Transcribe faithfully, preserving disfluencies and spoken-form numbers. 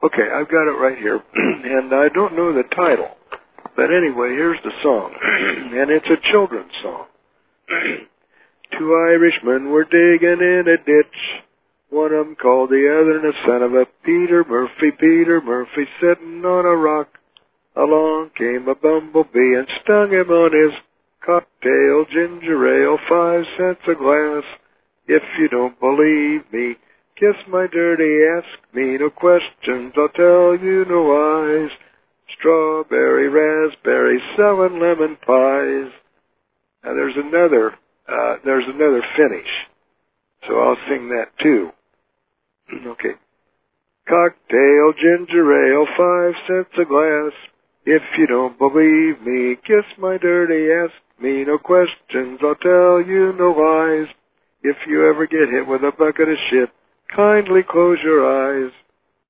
Okay, I've got it right here, and I don't know the title. But anyway, here's the song, and it's a children's song. Two Irishmen were digging in a ditch. One of them called the other the son of a Peter Murphy. Peter Murphy sitting on a rock. Along came a bumblebee and stung him on his cocktail. Ginger ale, five cents a glass. If you don't believe me, kiss my dirty, ask me no questions, I'll tell you no lies. Strawberry, raspberry, selling lemon pies. Now there's another, uh, there's another finish. So I'll sing that too. Okay. Cocktail, ginger ale, five cents a glass. If you don't believe me, kiss my dirty, ask me no questions, I'll tell you no lies. If you ever get hit with a bucket of shit, kindly close your eyes.